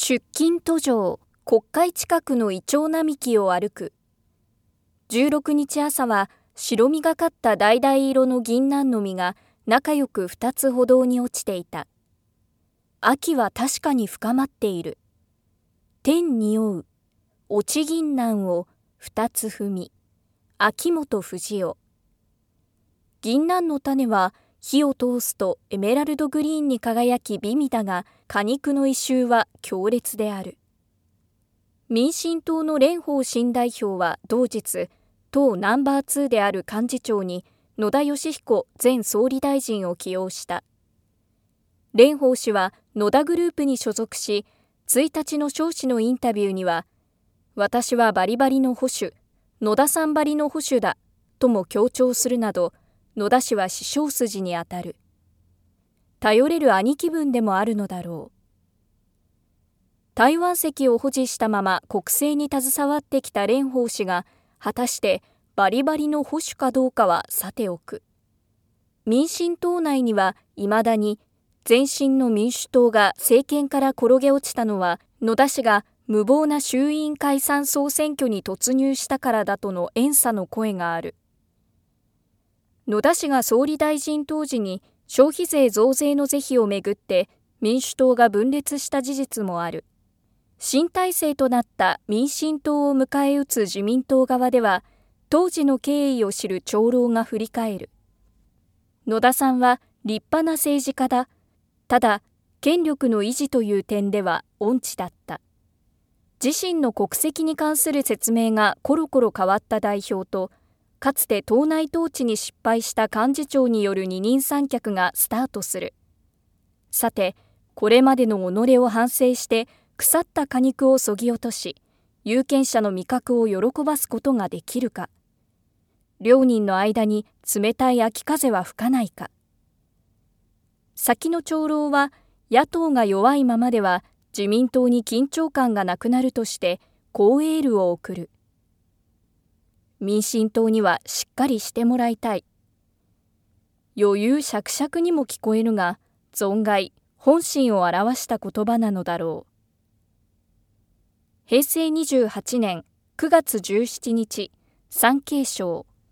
出勤途上、国会近くのイチョウ並木を歩く。16日朝は白みがかった橙色の銀杏の実が仲良く2つ歩道に落ちていた。秋は確かに深まっている。天匂う、落ち銀杏を2つ踏み。秋元不二雄。銀杏の種は火を通すとエメラルドグリーンに輝き美味だが、果肉の異臭は強烈である。民進党の蓮舫新代表は同日、党ナンバー2である幹事長に野田佳彦前総理大臣を起用した。蓮舫氏は野田グループに所属し、1日の召氏のインタビューには、私はバリバリの保守、野田さんばりの保守だ、とも強調するなど、野田氏は師匠筋にあたる。頼れる兄貴分でもあるのだろう。台湾籍を保持したまま国政に携わってきた蓮舫氏が、果たしてバリバリの保守かどうかはさておく。民進党内にはいまだに、前身の民主党が政権から転げ落ちたのは、野田氏が無謀な衆院解散総選挙に突入したからだとの怨嗟の声がある。野田氏が総理大臣当時に消費税増税の是非をめぐって民主党が分裂した事実もある。新体制となった民進党を迎え撃つ自民党側では、当時の経緯を知る長老が振り返る。野田さんは立派な政治家だ。ただ、権力の維持という点では音痴だった。自身の国籍に関する説明がコロコロ変わった代表と、かつて党内統治に失敗した幹事長による二人三脚がスタートする。さて、これまでの己を反省して腐った果肉をそぎ落とし、有権者の味覚を喜ばすことができるか。両人の間に冷たい秋風は吹かないか。先の長老は、野党が弱いままでは自民党に緊張感がなくなるとして、こうエールを送る。民進党にはしっかりしてもらいたい。余裕しゃくしゃくにも聞こえるが、存外本心を表した言葉なのだろう。平成28年9月17日、産経省。